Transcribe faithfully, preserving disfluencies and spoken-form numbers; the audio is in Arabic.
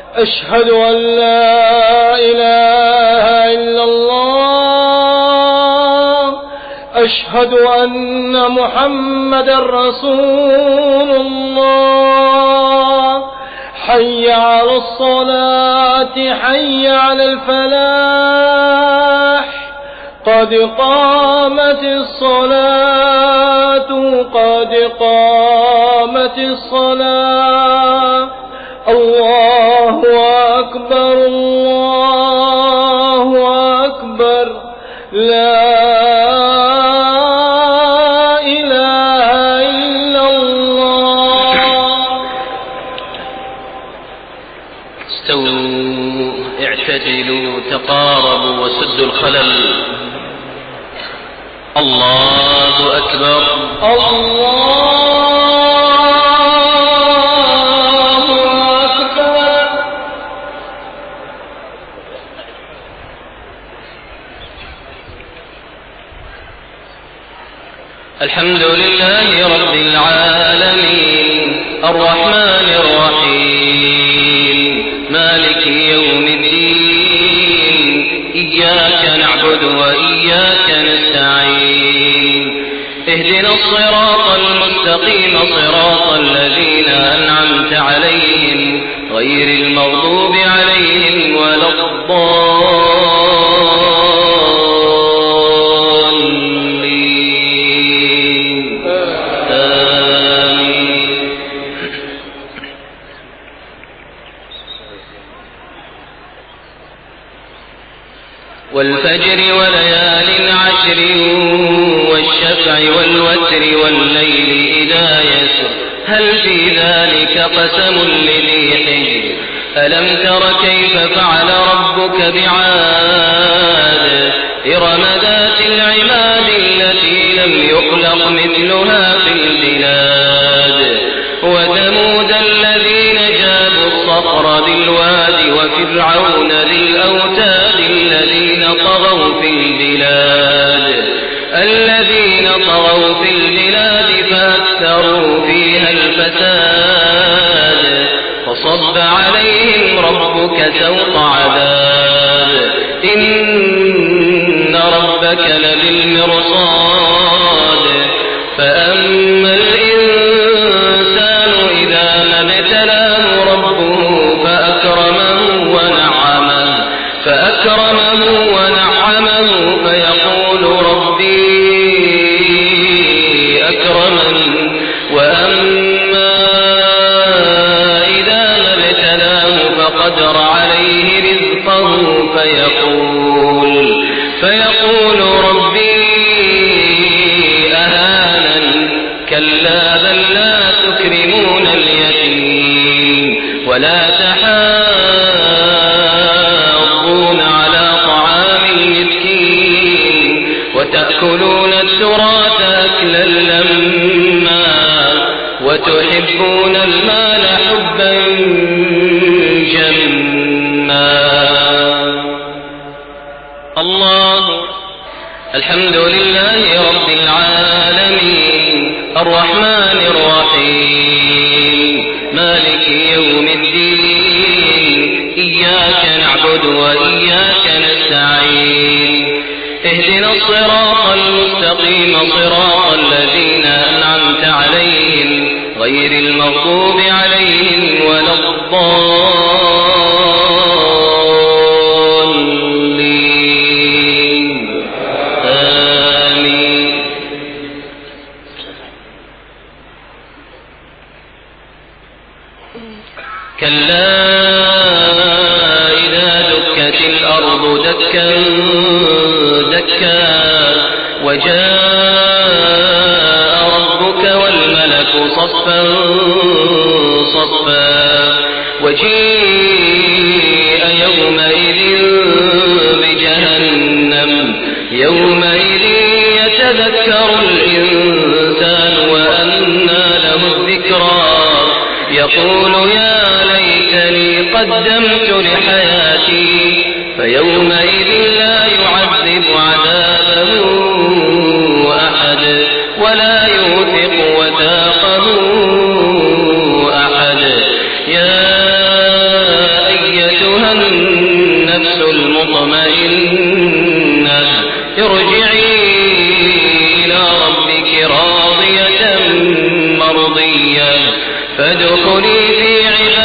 أشهد أن لا إله إلا الله. أشهد أن محمدا رسول الله. حي على الصلاة، حي على الفلاح، قد قامت الصلاة، قد قامت الصلاة. الله أكبر، الله أكبر، لا إله إلا الله. استووا، اعتدلوا، تقاربوا وسدوا الخلل. الله أكبر، الله أكبر. الحمد لله رب العالمين، الرحمن الرحيم، مالك يوم الدين. إياك نعبد وإياك نستعين. اهدنا الصراط المستقيم، صراط الذين أنعمت عليهم، غير المغضوب عليهم ولا الضالين. آمين. والفجر وليال عشر، والشفع والوتر والليل إذا يسر، هل في ذلك قسم لذي حجر. ألم تر كيف فعل ربك بعاد، إرم ذات العماد التي لم يخلق مثلها في البلاد. وثمود الذين جابوا الصخر بالواد، وفرعون ذي الأوتاد الذين طغوا في البلاد. الذين طغوا في البلاد فأكثروا فيها الفساد، فصب عليهم ربك سوط عذاب. إن ربك لبالمرصاد. فأما الإنسان إذا ما ابتلاه ربه فأكرمه ونعمه فأكرمه ونعمه فيقول ربي أكرمن. وأما إذا ما ابتلاه فقدر عليه رزقه فيقول فيقول ربي أهانن. كلا بل لا تكرمون اليتيم ولا تحاضون على طعام المسكين، وتأكلون التراث أكلا لما، وتحبون المال حبا جما. الله. الحمد لله رب العالمين، الرحمن الرحيم، مالك يوم الدين. إياك نعبد وإياك نستعين. اهدنا الصراط المستقيم، صراط الذين أنعمت عليهم، غير المغضوب عليهم ولا الضالين. آمين. كلا إذا دكت الأرض دكا دكا، وجاء ربك والملك صفا صفا، وجيء يومئذ بجهنم. يومئذ يتذكر الإنسان وأنى له الذكرى. يقول يا ليتني قدمت لحياتي، فيومئذ لا يعذب عذابه أحد، ولا يوثق وثاقه أحد. يا مطمئنة ارجعي إلى ربك راضية مرضية فادخلي في عبادي